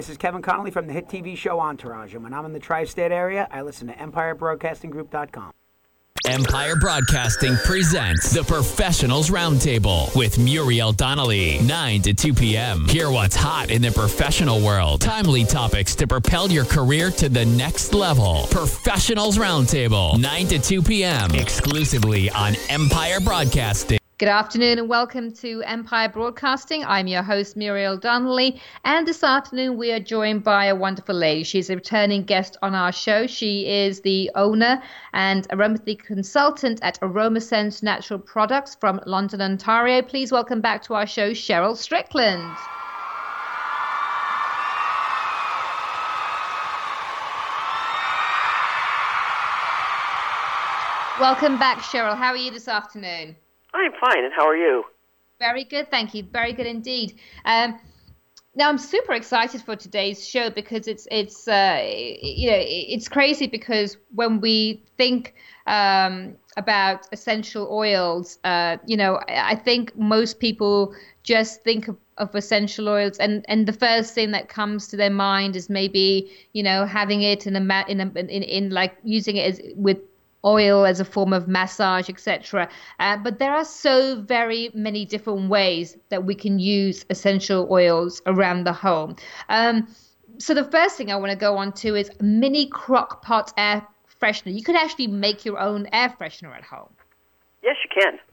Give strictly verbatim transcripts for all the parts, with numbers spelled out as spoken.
This is Kevin Connolly from the hit T V show Entourage, and when I'm in the tri-state area, I listen to Empire Broadcasting Group dot com. Empire Broadcasting presents the Professionals Roundtable with Muriel Donnelly, nine to two p.m. Hear what's hot in the professional world. Timely topics to propel your career to the next level. Professionals Roundtable, nine to two p.m. exclusively on Empire Broadcasting. Good afternoon and welcome to Empire Broadcasting. I'm your host, Muriel Donnelly, and this afternoon we are joined by a wonderful lady. She's a returning guest on our show. She is the owner and aromatherapy consultant at AromaSense Natural Products from London, Ontario. Please welcome back to our show, Cheryl Strickland. Welcome back, Cheryl. How are you this afternoon? I'm fine, and how are you? Very good, thank you. Very good indeed. Um, now I'm super excited for today's show because it's it's uh, you know it's crazy because when we think um, about essential oils, uh, you know I think most people just think of, of essential oils, and, and the first thing that comes to their mind is maybe you know having it in a ma- in a, in, in like using it as with oil as a form of massage, et cetera. Uh, but there are so very many different ways that we can use essential oils around the home. Um, so the first thing I want to go on to is mini crock pot air freshener. You could actually make your own air freshener at home. Yes, you can.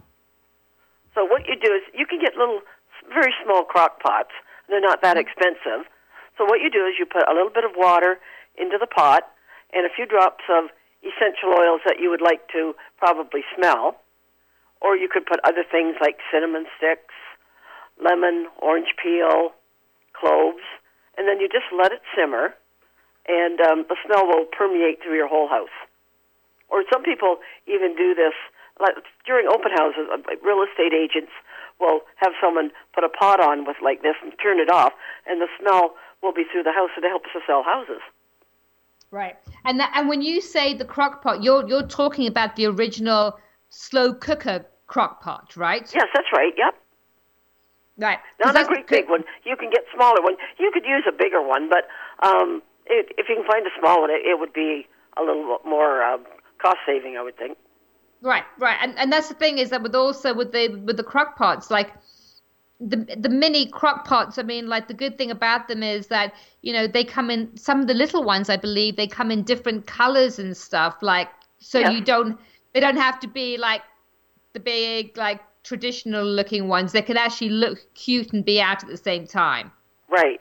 So what you do is you can get little, very small crock pots. They're not that expensive. So what you do is you put a little bit of water into the pot and a few drops of essential oils that you would like to probably smell, or you could put other things like cinnamon sticks, lemon, orange peel, cloves, and then you just let it simmer, and um, the smell will permeate through your whole house. Or some people even do this like during open houses. Like real estate agents will have someone put a pot on with like this and turn it off, and the smell will be through the house, and it helps to sell houses. Right, and that, and when you say the crock pot, you're you're talking about the original slow cooker crock pot, right? Yes, that's right. Yep. Right. Not a great big one. You can get smaller one. You could use a bigger one, but um, it, if you can find a small one, it, it would be a little more uh, cost saving, I would think. Right, right, and and that's the thing is that with also with the with the crock pots, like. The the mini crock pots, I mean, like the good thing about them is that, you know, they come in, some of the little ones, I believe, they come in different colors and stuff, like, so yeah. you don't, they don't have to be like the big, like, traditional looking ones. They can actually look cute and be out at the same time. Right.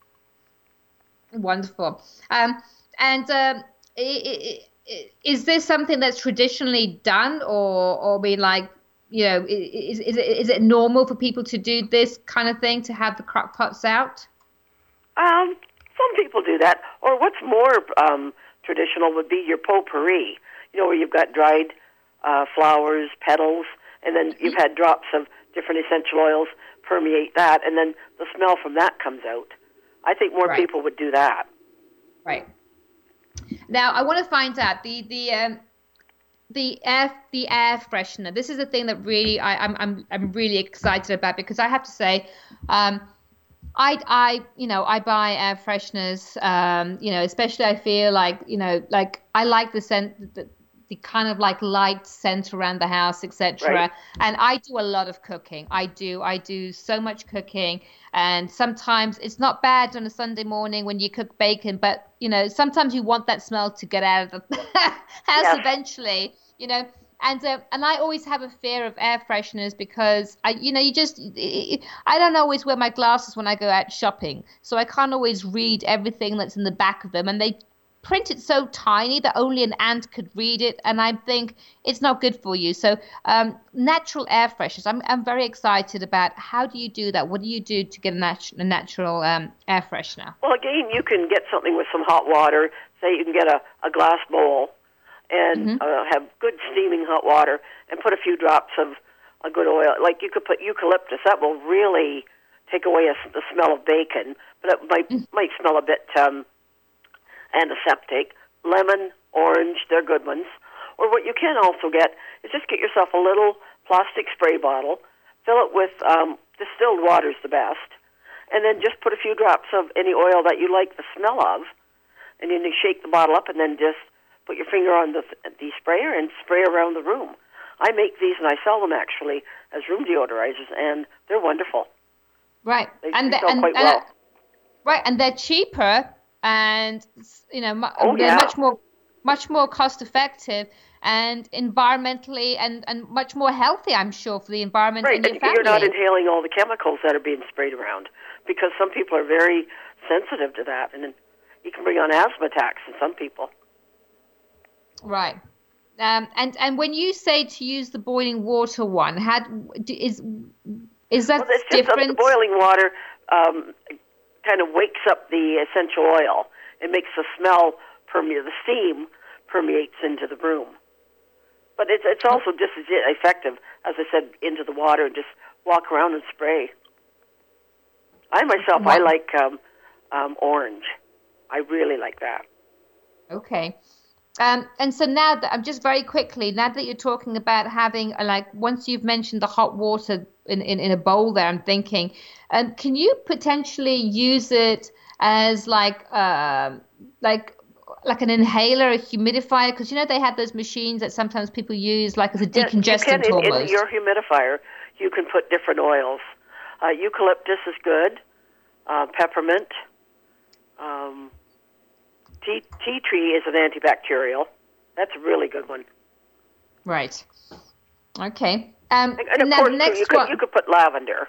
Wonderful. Um, and um, it, it, is this something that's traditionally done or, or be like, you know, is, is, it, is it normal for people to do this kind of thing, to have the crock pots out? Um, some people do that. Or what's more um, traditional would be your potpourri, you know, where you've got dried uh, flowers, petals, and then you've had drops of different essential oils permeate that, and then the smell from that comes out. I think more right. people would do that. Right. Now, I want to find out, the... the um, The air, the air freshener. This is the thing that really I, I'm, I'm, I'm really excited about, because I have to say, um, I, I, you know, I buy air fresheners. Um, you know, especially I feel like, you know, like I like the scent, the, the kind of like light scent around the house, et cetera. Right. And I do a lot of cooking. I do, I do so much cooking, and sometimes it's not bad on a Sunday morning when you cook bacon, but you know, sometimes you want that smell to get out of the house yes. eventually. You know, and uh, and I always have a fear of air fresheners because I, you know, you just I don't always wear my glasses when I go out shopping, so I can't always read everything that's in the back of them, and they print it so tiny that only an ant could read it, and I think it's not good for you. So um, natural air fresheners, I'm I'm very excited about. How do you do that? What do you do to get a, nat- a natural um, air freshener? Well, again, you can get something with some hot water. Say you can get a, a glass bowl and mm-hmm. uh, have good steaming hot water and put a few drops of a good oil. Like you could put eucalyptus. That will really take away a, the smell of bacon, but it might, mm-hmm. might smell a bit... Um, antiseptic. Lemon, orange, they're good ones. Or what you can also get is just get yourself a little plastic spray bottle, fill it with um, distilled water is the best, and then just put a few drops of any oil that you like the smell of, and then you shake the bottle up, and then just put your finger on the the sprayer and spray around the room. I make these and I sell them actually as room deodorizers, and they're wonderful. Right, They and sell the, and, quite and well. uh, right, and they're cheaper, and you know, mu- Oh, they're yeah. much more much more cost effective and environmentally and, and much more healthy, I'm sure, for the environment Right, and your and family. you're not inhaling all the chemicals that are being sprayed around, because some people are very sensitive to that, and then you can bring on asthma attacks in some people. Right. Um, and and when you say to use the boiling water one, had is is that Well, it's just that different? the boiling water um, kind of wakes up the essential oil. It makes the smell permeate, the steam permeates into the room. But it's it's also just as effective, as I said, into the water and just walk around and spray. I myself, I Wow. like um, um, orange. I really like that. Okay. Um, and so now that I'm just very quickly, now that you're talking about having uh, like once you've mentioned the hot water in, in, in a bowl there, I'm thinking, um, can you potentially use it as like um like like an inhaler, a humidifier? Because you know they have those machines that sometimes people use like as a Yeah, you can, decongestant in, almost. in your humidifier, you can put different oils. Uh, eucalyptus is good. Uh, peppermint. Um, tea, tea tree is an antibacterial. That's a really good one. Right. Okay. Um, And, and of now course, the too, next you could one. you could put lavender.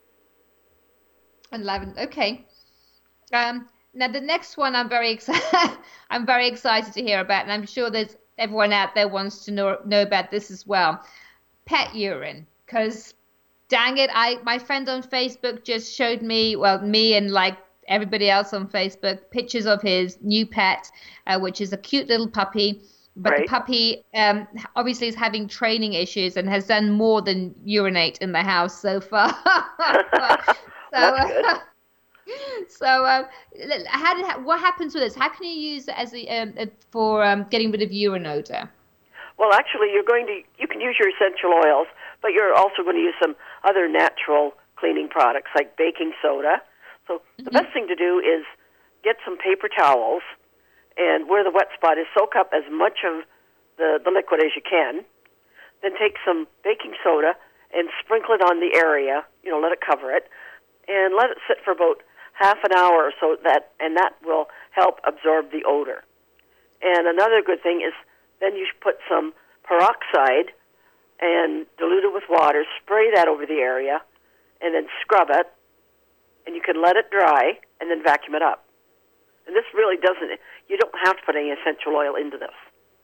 And lavender. Okay. Um, now the next one I'm very excited. I'm very excited to hear about, and I'm sure there's everyone out there wants to know know about this as well. Pet urine, because dang it, I my friend on Facebook just showed me, well, me and like everybody else on Facebook, pictures of his new pet, uh, which is a cute little puppy. But the Right. puppy um, obviously is having training issues and has done more than urinate in the house so far. so, That's good. uh, so um, how did, what happens with this? How can you use it as a, um, uh, for um, getting rid of urine odor? Well, actually, you're going to you can use your essential oils, but you're also going to use some other natural cleaning products like baking soda. So the best thing to do is get some paper towels, and where the wet spot is, soak up as much of the, the liquid as you can. Then take some baking soda and sprinkle it on the area. You know, let it cover it, and let it sit for about half an hour or so. That and that will help absorb the odor. And another good thing is then you should put some peroxide and dilute it with water. Spray that over the area, and then scrub it. And you can let it dry and then vacuum it up. And this really doesn't, you don't have to put any essential oil into this.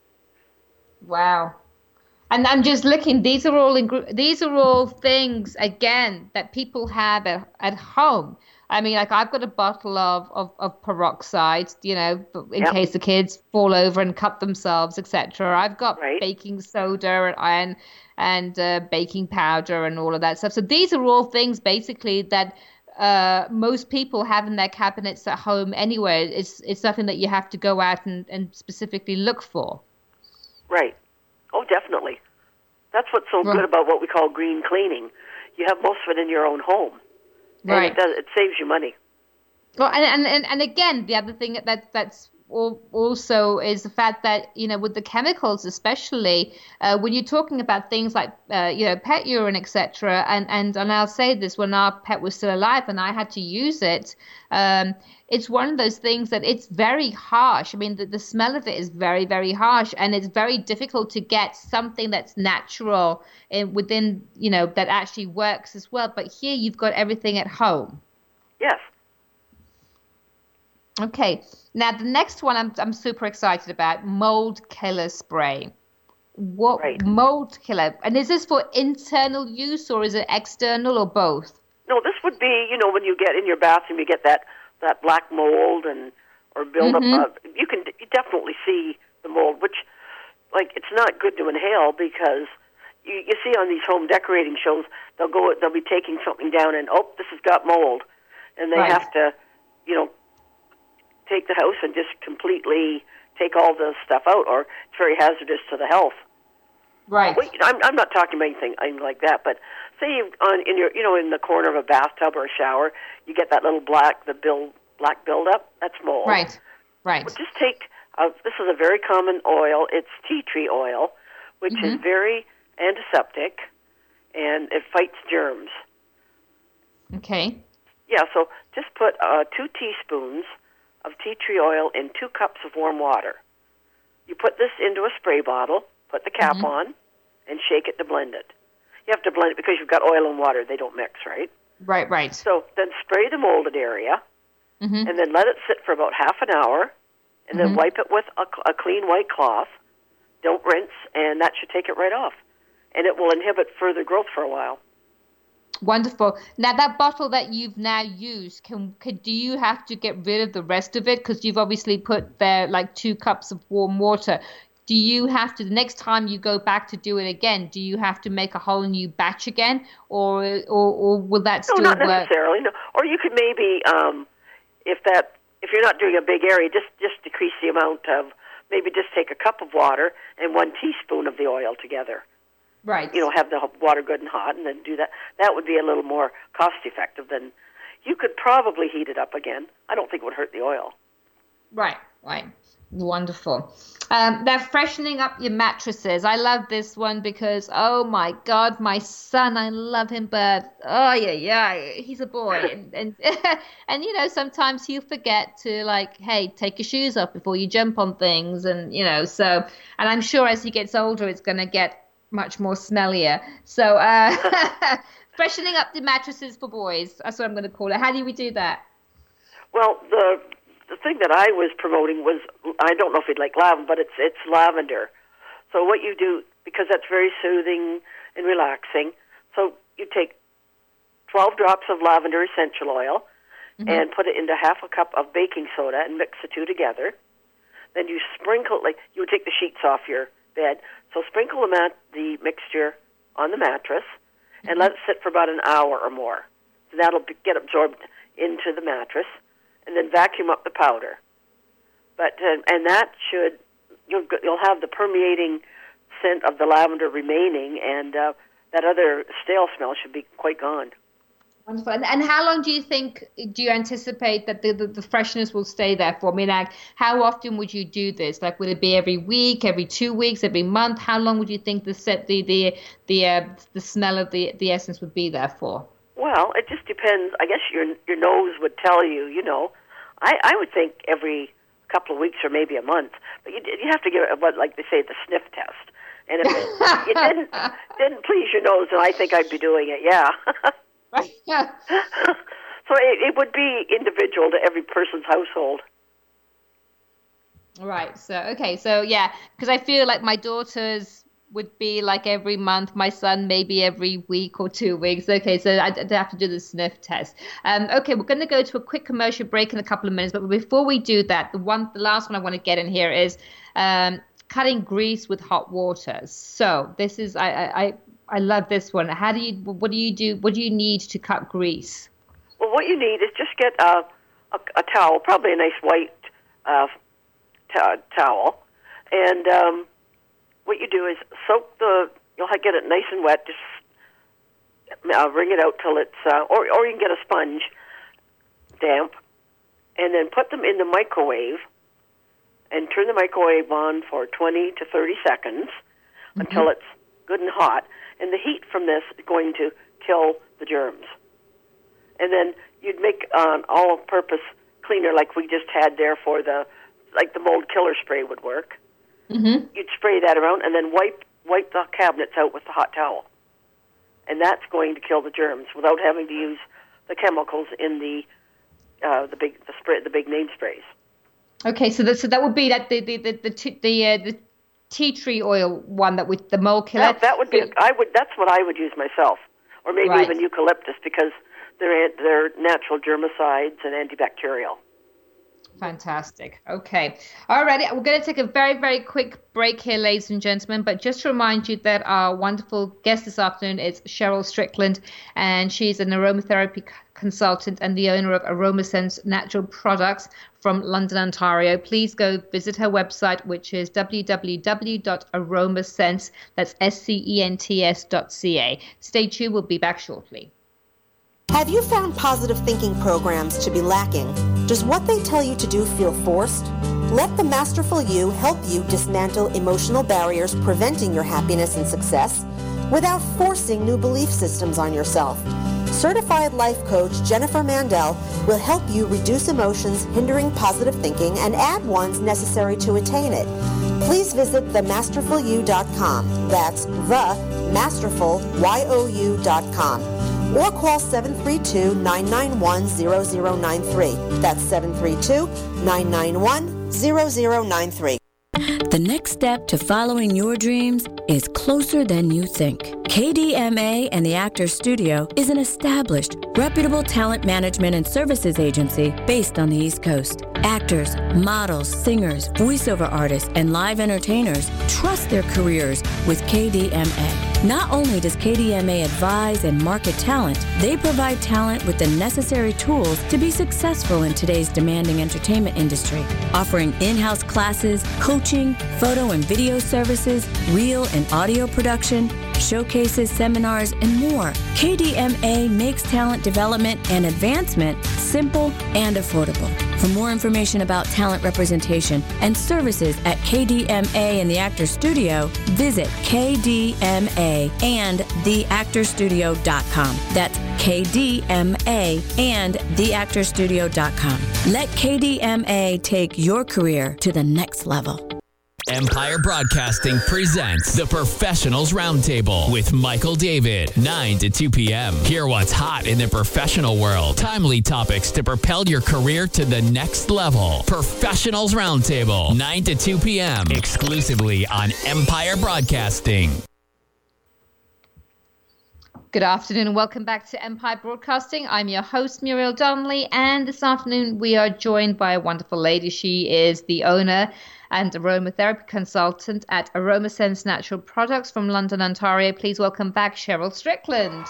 Wow. And I'm just looking, these are all ingre- these are all things, again, that people have at, at home. I mean, like I've got a bottle of, of, of peroxide, you know, in Yep. case the kids fall over and cut themselves, et cetera. I've got Right. baking soda and iron and uh, baking powder and all of that stuff. So these are all things basically that uh, most people have in their cabinets at home anyway. It's it's nothing that you have to go out and, and specifically look for. Right. Oh, definitely. That's what's so Right. good about what we call green cleaning. You have most of it in your own home. And Right. it does, it saves you money. Well, and, and, and, and again, the other thing that that's al- also is the fact that, you know, with the chemicals, especially uh, when you're talking about things like, uh, you know, pet urine, et cetera. And, and, and I'll say this, when our pet was still alive and I had to use it, um, it's one of those things that it's very harsh. I mean, the, the smell of it is very, very harsh, and it's very difficult to get something that's natural in, within, you know, that actually works as well. But here you've got everything at home. Yes. Okay, now the next one I'm I'm super excited about, mold killer spray. What Right. mold killer? And is this for internal use or is it external or both? No, this would be, you know, when you get in your bathroom, you get that, that black mold and or buildup Mhm. of, you can d- you definitely see the mold, which, like, it's not good to inhale because you, you see on these home decorating shows, they'll go, they'll be taking something down and, oh, this has got mold. And they Right. have to, you know, take the house and just completely take all the stuff out, or it's very hazardous to the health. Right. Well, I'm I'm not talking about anything like that, but say you on in your you know in the corner of a bathtub or a shower, you get that little black the build black buildup. That's mold. Right. Right. Well, just take uh, this is a very common oil. It's tea tree oil, which Mm-hmm. is very antiseptic, and it fights germs. Okay. Yeah, so just put uh, two teaspoons of tea tree oil in two cups of warm water. You put this into a spray bottle, put the cap Mm-hmm. on, and shake it to blend it. You have to blend it because you've got oil and water. They don't mix, right? Right. Right. So then spray the molded area, Mm-hmm. and then let it sit for about half an hour, and then Mhm. wipe it with a, a clean white cloth. Don't rinse, and that should take it right off. And it will inhibit further growth for a while. Wonderful. Now that bottle that you've now used, can, can do you have to get rid of the rest of it? Because you've obviously put there like two cups of warm water. Do you have to, the next time you go back to do it again, do you have to make a whole new batch again, or or, or will that No, still not work? necessarily. No. Or you could maybe, um, if that, if you're not doing a big area, just just decrease the amount of, maybe just take a cup of water and one teaspoon of the oil together. Right. You know, have the water good and hot, and then do that. That would be a little more cost effective than. You could probably heat it up again. I don't think it would hurt the oil. Right, right. Wonderful. Um, they're freshening up your mattresses. I love this one because, oh my God, my son, I love him, but oh yeah, yeah, he's a boy, and and and you know sometimes he'll forget to like, hey, take your shoes off before you jump on things, and you know so, and I'm sure as he gets older, it's gonna get much more smellier. So, uh, freshening up the mattresses for boys. That's what I'm going to call it. How do we do that? Well, the the thing that I was promoting was, I don't know if you'd like lavender, but it's it's lavender. So what you do, because that's very soothing and relaxing, so you take twelve drops of lavender essential oil Mm-hmm. and put it into half a cup of baking soda and mix the two together. Then you sprinkle, like you would take the sheets off your bed, so sprinkle the, mat, the mixture on the mattress and let it sit for about an hour or more. So that'll be, get absorbed into the mattress, and then vacuum up the powder. But uh, and that should you'll you'll have the permeating scent of the lavender remaining, and uh, that other stale smell should be quite gone. Wonderful. And, and how long do you think, do you anticipate that the, the, the freshness will stay there for? I mean, like, how often would you do this? Like, would it be every week, every two weeks, every month? How long would you think the set, the the the uh, the smell of the the essence would be there for? Well, it just depends. I guess your your nose would tell you. You know, I I would think every couple of weeks or maybe a month. But you you have to give it what, like they say, the sniff test. And if it, it didn't didn't please your nose, then I think I'd be doing it. Yeah. Yeah. So it, it would be individual to every person's household. Right. So, okay. So, yeah, because I feel like my daughters would be like every month, my son maybe every week or two weeks. Okay. So I'd, I'd have to do the sniff test. Um, okay. We're going to go to a quick commercial break in a couple of minutes. But before we do that, the one, the last one I want to get in here is um, cutting grease with hot water. So this is, I, I, I I love this one. How do you, what do you do, what do you need to cut grease? Well, what you need is just get a, a, a towel, probably a nice white uh, t- towel, and um, what you do is soak the, you'll get it nice and wet, just uh, wring it out till it's, uh, or, or you can get a sponge, damp, and then put them in the microwave, and turn the microwave on for twenty to thirty seconds mm-hmm. until it's good and hot. And the heat from this is going to kill the germs. And then you'd make an all-purpose cleaner like we just had there for the, like the mold killer spray would work. Mm-hmm. You'd spray that around and then wipe wipe the cabinets out with the hot towel. And that's going to kill the germs without having to use the chemicals in the uh, the big the spray the big name sprays. Okay, so that so that would be that the the the the, the, uh, the tea tree oil one that with the mold killer. That, that would be. I would. That's what I would use myself, or maybe right. even eucalyptus, because they're they're natural germicides and antibacterial. Fantastic. Okay. All righty. We're going to take a very, very quick break here, ladies and gentlemen. But just to remind you that our wonderful guest this afternoon is Cheryl Strickland, and she's an aromatherapy consultant and the owner of AromaSense Natural Products from London, Ontario. Please go visit her website, which is w w w dot aromasense, that's S C E N T S dot C A. Stay tuned. We'll be back shortly. Have you found positive thinking programs to be lacking? Does what they tell you to do feel forced? Let the Masterful You help you dismantle emotional barriers preventing your happiness and success without forcing new belief systems on yourself. Certified life coach Jennifer Mandel will help you reduce emotions hindering positive thinking and add ones necessary to attain it. Please visit the masterful you dot com. That's the masterful you dot com. Or call seven three two, nine nine one, zero zero nine three. That's seven three two, nine nine one, zero zero nine three. The next step to following your dreams is closer than you think. K D M A and the Actors Studio is an established, reputable talent management and services agency based on the East Coast. Actors, models, singers, voiceover artists, and live entertainers trust their careers with K D M A. Not only does K D M A advise and market talent, they provide talent with the necessary tools to be successful in today's demanding entertainment industry, offering in-house classes, coaching, photo and video services, reel and audio production, showcases, seminars, and more. K D M A makes talent development and advancement simple and affordable. For more information about talent representation and services at K D M A and the Actors Studio, visit K D M A and the actors studio dot com. That's K D M A and the actors studio dot com. Let K D M A take your career to the next level. Empire Broadcasting presents the Professionals Roundtable with Michael David, nine to two p.m. Hear what's hot in the professional world. Timely topics to propel your career to the next level. Professionals Roundtable, nine to two p.m. exclusively on Empire Broadcasting. Good afternoon and welcome back to Empire Broadcasting. I'm your host, Muriel Donnelly, and this afternoon we are joined by a wonderful lady. She is the owner and aromatherapy consultant at AromaSense Natural Products from London, Ontario. Please welcome back Cheryl Strickland.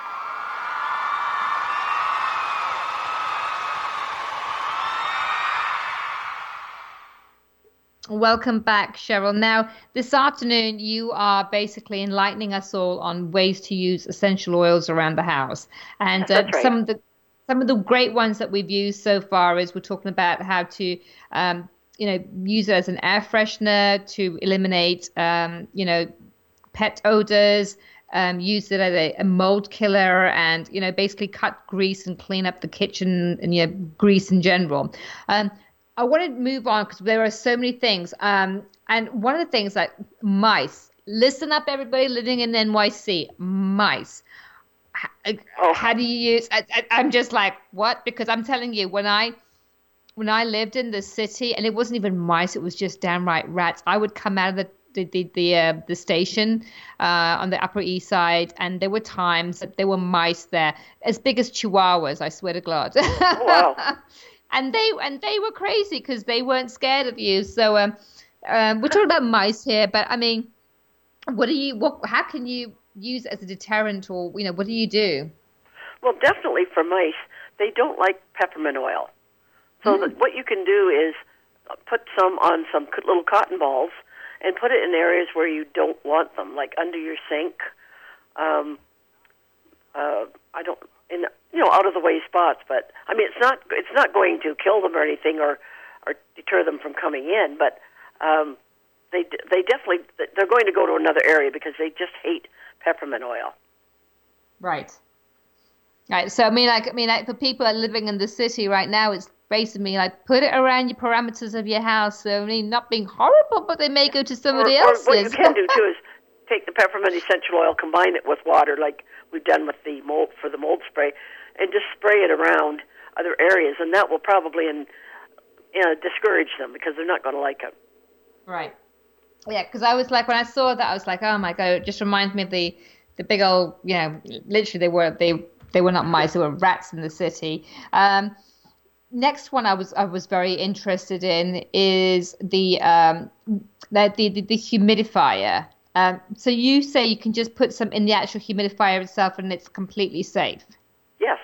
Welcome back, Cheryl. Now, this afternoon, you are basically enlightening us all on ways to use essential oils around the house. And uh, right. some of the some of the great ones that we've used so far is we're talking about how to um, you know, use it as an air freshener to eliminate, um, you know, pet odors, um, use it as a, a mold killer, and, you know, basically cut grease and clean up the kitchen and, you know, grease in general. Um, I want to move on because there are so many things. Um, and one of the things that mice, listen up, everybody living in N Y C, mice. How, oh. how do you use, I, I, I'm just like, what? Because I'm telling you, when I, When I lived in the city, and it wasn't even mice, it was just downright rats. I would come out of the the the the, uh, the station uh, on the Upper East Side, and there were times that there were mice there, as big as chihuahuas. I swear to God. Oh, wow. and they and they were crazy because they weren't scared of you. So um, um, we're talking about mice here, but I mean, what do you? What? How can you use it as a deterrent, or you know, what do you do? Well, definitely for mice, they don't like peppermint oil. So that what you can do is put some on some little cotton balls and put it in areas where you don't want them, like under your sink. Um, uh, I don't, in you know, out of the way spots. But I mean, it's not it's not going to kill them or anything, or or deter them from coming in. But um, they they definitely they're going to go to another area because they just hate peppermint oil. Right. Right. So I mean, like I mean, like, for people that are living in the city right now, it's basically like put it around your parameters of your house. So I mean, not being horrible, but they may go to somebody or, else's. Or what you can do too is take the peppermint essential oil, combine it with water, like we've done with the mold for the mold spray, and just spray it around other areas, and that will probably in, you know, discourage them because they're not going to like it. Right. Yeah, because I was like, when I saw that, I was like, oh my God, it just reminds me of the the big old, you know, literally they were they they were not mice, they were rats in the city. Um, next one I was I was very interested in is the um, the, the, the, the humidifier. Um, so you say you can just put some in the actual humidifier itself and it's completely safe? Yes.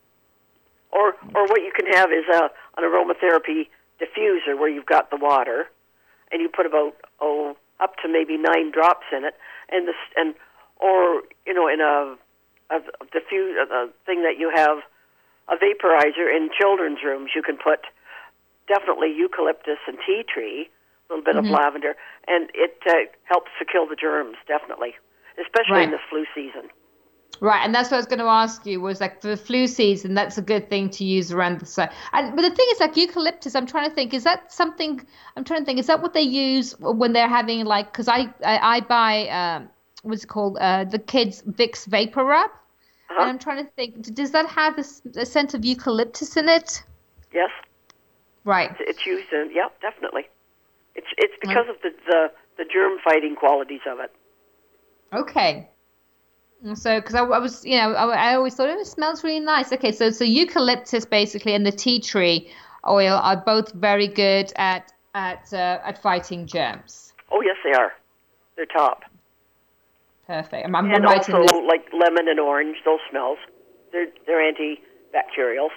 Or or what you can have is a, an aromatherapy diffuser where you've got the water, and you put about oh up to maybe nine drops in it, and this and or you know in a a, a diffuse a thing that you have a vaporizer in children's rooms. You can put definitely eucalyptus and tea tree, a little bit mm-hmm. of lavender, and it uh, helps to kill the germs definitely, especially right. in this flu season. Right, and that's what I was going to ask you was like for the flu season, that's a good thing to use around the site. And but the thing is, like eucalyptus, I'm trying to think, is that something? I'm trying to think, is that what they use when they're having like? Because I, I I buy um what's it called uh the kids Vicks Vapor Rub, uh-huh. and I'm trying to think, does that have a, a scent of eucalyptus in it? Yes. Right. It's, it's used in yeah, definitely. It's it's because of the the, the germ fighting qualities of it. Okay. So, because I, I was, you know, I, I always thought oh, it smells really nice. Okay, so so eucalyptus basically and the tea tree oil are both very good at at uh, at fighting germs. Oh yes, they are. They're top. Perfect. I'm, I'm and writing also this. like lemon and orange, those smells. They're they're antibacterials.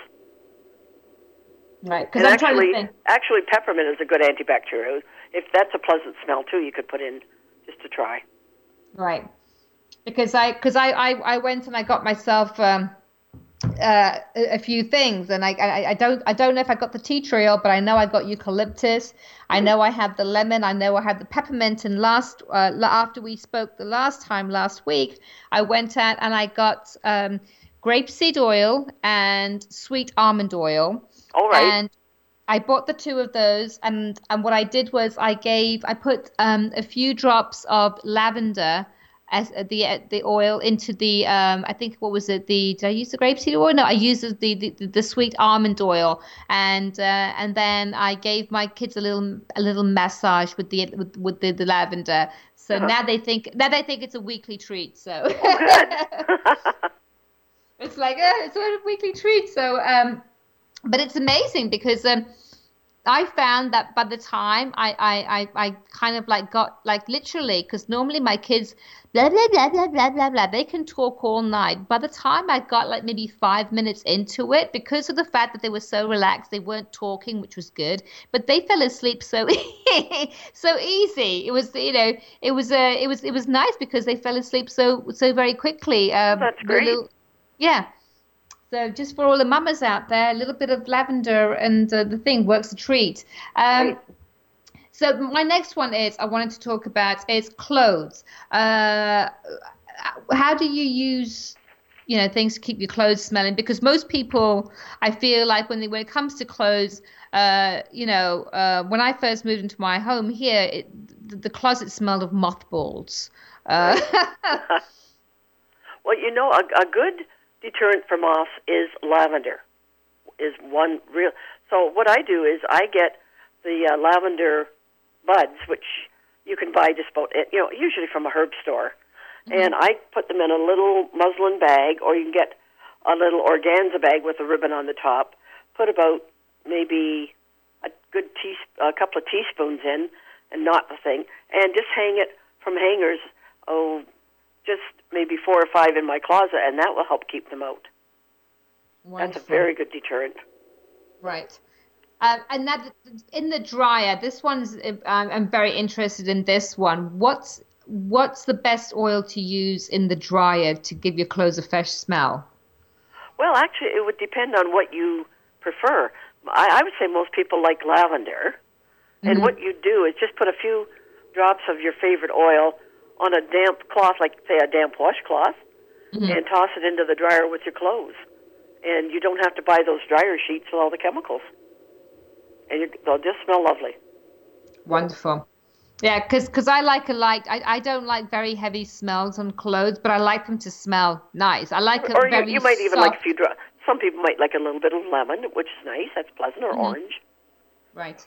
Right. Because I'm actually, trying to think. actually peppermint is a good antibacterial. If that's a pleasant smell too, you could put in just to try. Right. Because I, because I, I, I went and I got myself um, uh, a, a few things, and I, I, I don't, I don't know if I got the tea tree oil, but I know I got eucalyptus. I know I have the lemon. I know I have the peppermint. And last, uh, after we spoke the last time last week, I went out and I got um, grapeseed oil and sweet almond oil. All right. And I bought the two of those, and and what I did was I gave, I put um, a few drops of lavender. As uh, the uh, the oil into the um I think what was it the did I use the grapeseed oil? No, I used the the, the, the sweet almond oil, and uh, and then I gave my kids a little a little massage with the with, with the, the lavender. So uh-huh. now they think now they think it's a weekly treat. So oh, it's like uh, it's a weekly treat. So um, but it's amazing because um. I found that by the time I, I, I, I kind of like got like literally, because normally my kids, blah, blah, blah, blah, blah, blah, blah, they can talk all night. By the time I got like maybe five minutes into it, because of the fact that they were so relaxed, they weren't talking, which was good, but they fell asleep so so easy. It was, you know, it was, uh, it was, it was nice because they fell asleep so, so very quickly. Um, oh, that's great. Little, yeah. So just for all the mamas out there, a little bit of lavender and uh, the thing works a treat. Um, right. So my next one is I wanted to talk about is clothes. Uh, how do you use, you know, things to keep your clothes smelling? Because most people, I feel like when they, when it comes to clothes, uh, you know, uh, when I first moved into my home here, it, the, the closet smelled of mothballs. Uh, right. Well, you know, a, a good deterrent for moths is lavender. Is one real. So what I do is I get the uh, lavender buds, which you can buy just about, you know, usually from a herb store, mm-hmm. and I put them in a little muslin bag, or you can get a little organza bag with a ribbon on the top. Put about maybe a good tea, a couple of teaspoons in, and knot the thing, and just hang it from hangers. Oh. Just maybe four or five in my closet, and that will help keep them out. Wonderful. That's a very good deterrent. Right. Um, and that in the dryer, this one's, um, I'm very interested in this one. What's what's the best oil to use in the dryer to give your clothes a fresh smell? Well, actually, it would depend on what you prefer. I, I would say most people like lavender. Mm-hmm. And what you do is just put a few drops of your favorite oil on a damp cloth, like, say, a damp washcloth, mm-hmm. and toss it into the dryer with your clothes. And you don't have to buy those dryer sheets with all the chemicals. And you, they'll just smell lovely. Wonderful. Yeah, because I like a light, I, I don't like very heavy smells on clothes, but I like them to smell nice. I like a or very you, you might even soft... like a few drops. Some people might like a little bit of lemon, which is nice. That's pleasant, or mm-hmm. orange. Right.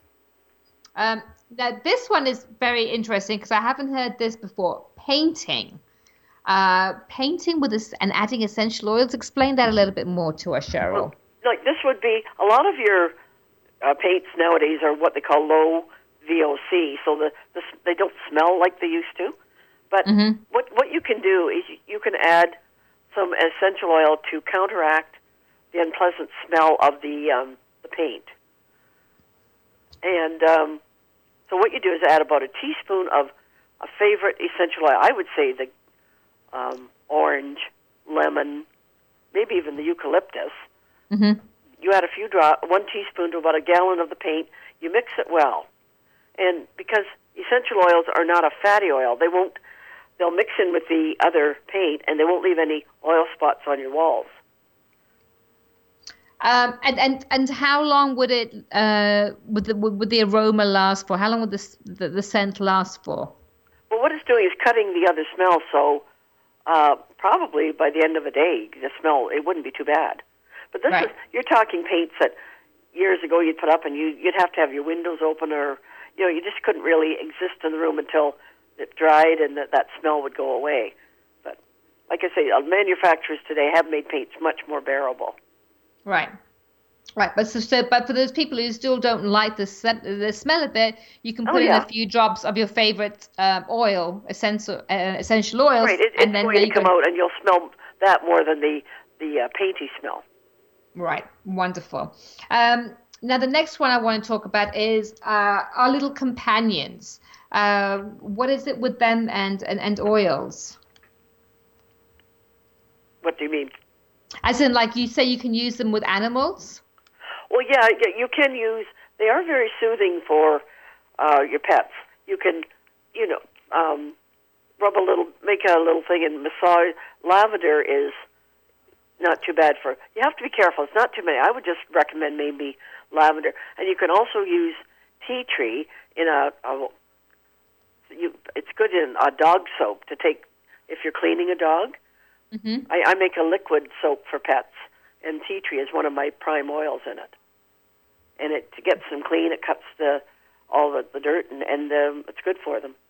Um, now, this one is very interesting because I haven't heard this before. Painting. Uh, painting with this and adding essential oils. Explain that a little bit more to us, Cheryl. Well, like this would be, a lot of your uh, paints nowadays are what they call low V O C, so the, the they don't smell like they used to. But Mm-hmm. what what you can do is you, you can add some essential oil to counteract the unpleasant smell of the um, the paint. And um, so what you do is add about a teaspoon of a favorite essential oil. I would say the um, orange, lemon, maybe even the eucalyptus. Mm-hmm. You add a few drop, one teaspoon to about a gallon of the paint. You mix it well, and because essential oils are not a fatty oil, they won't. They'll mix in with the other paint, and they won't leave any oil spots on your walls. Um, and, and and how long would it uh, would the would the aroma last for? How long would this, the the scent last for? Well, what it's doing is cutting the other smell, so uh, probably by the end of a day, the smell, it wouldn't be too bad. But this Right. is, you're talking paints that years ago you'd put up and you, you'd have to have your windows open, or, you know, you just couldn't really exist in the room until it dried and that, that smell would go away. But like I say, uh, manufacturers today have made paints much more bearable. Right. Right, but so, so but for those people who still don't like the scent, the smell of it, you can Oh, put in yeah. a few drops of your favorite um, oil, essential uh, essential oils, Right, it, and it's then going there to you come go. out and you'll smell that more than the, the uh, painty smell. Right, wonderful. Um, now the next one I want to talk about is uh, our little companions. Uh, what is it with them and, and, and oils? What do you mean? As in, like you say, you can use them with animals? Well, yeah, yeah, you can use. They are very soothing for uh, your pets. You can, you know, um, rub a little, make a little thing and massage. Lavender is not too bad for. You have to be careful. It's not too many. I would just recommend maybe lavender, and you can also use tea tree in a. a you, it's good in a dog soap to take if you're cleaning a dog. Mm-hmm. I, I make a liquid soap for pets, and tea tree is one of my prime oils in it. And it gets them clean. It cuts the all the, the dirt, and, and um, it's good for them.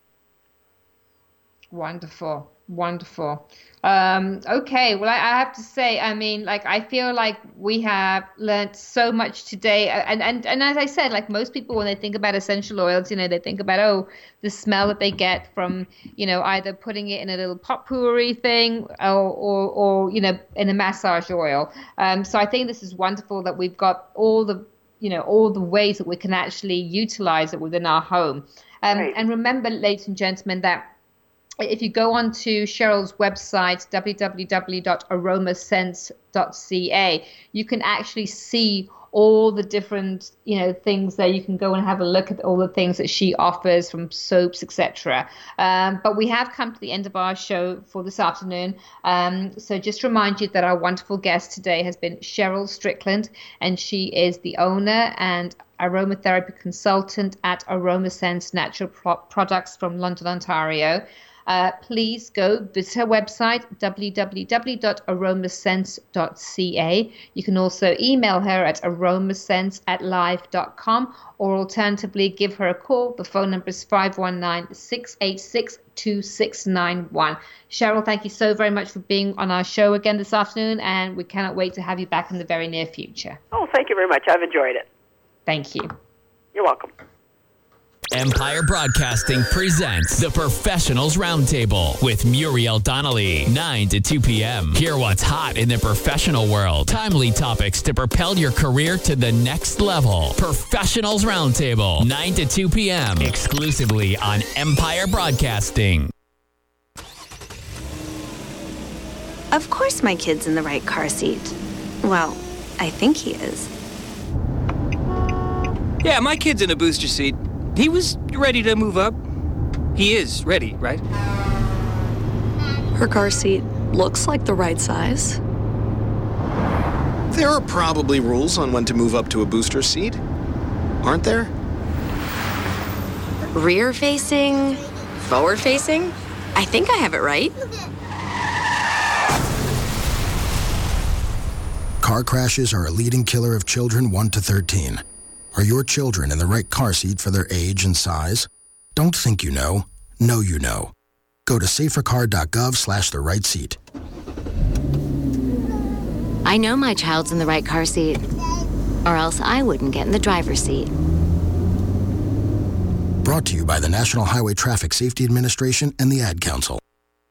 Wonderful, wonderful. Um, okay, well, I, I have to say, I mean, like, I feel like we have learned so much today. And, and, and as I said, like most people, when they think about essential oils, you know, they think about, oh, the smell that they get from, you know, either putting it in a little potpourri thing or, or, or you know, in a massage oil. Um, so I think this is wonderful that we've got all the, you know, all the ways that we can actually utilize it within our home. Um, Right. And remember, ladies and gentlemen, that if you go on to Cheryl's website, w w w dot aroma sense dot c a, you can actually see all the different, you know, things there. You can go and have a look at all the things that she offers, from soaps, et cetera. Um, but we have come to the end of our show for this afternoon. Um, so just remind you that our wonderful guest today has been Cheryl Strickland, and she is the owner and aromatherapy consultant at AromaSense Natural Pro- Products from London, Ontario. Uh, please go visit her website, w w w dot aroma sense dot c a. You can also email her at aromasense at live dot com, or alternatively give her a call. The phone number is five one nine, six eight six, two six nine one. Cheryl, thank you so very much for being on our show again this afternoon, and we cannot wait to have you back in the very near future. Oh, thank you very much. I've enjoyed it. Thank you. You're welcome. Empire Broadcasting presents the Professionals Roundtable with Muriel Donnelly, nine to two p.m. Hear what's hot in the professional world. Timely topics to propel your career to the next level. Professionals Roundtable, nine to two p.m. exclusively on Empire Broadcasting. Of course my kid's in the right car seat. Well, I think he is. Yeah, my kid's in a booster seat. He was ready to move up. He is ready, right? Her car seat looks like the right size. There are probably rules on when to move up to a booster seat, aren't there? Rear facing, forward facing. I think I have it right. Car crashes are a leading killer of children one to thirteen. Are your children in the right car seat for their age and size? Don't think you know. Know you know. Go to safercar.gov slash the right seat. I know my child's in the right car seat. or else I wouldn't get in the driver's seat. Brought to you by the National Highway Traffic Safety Administration and the Ad Council.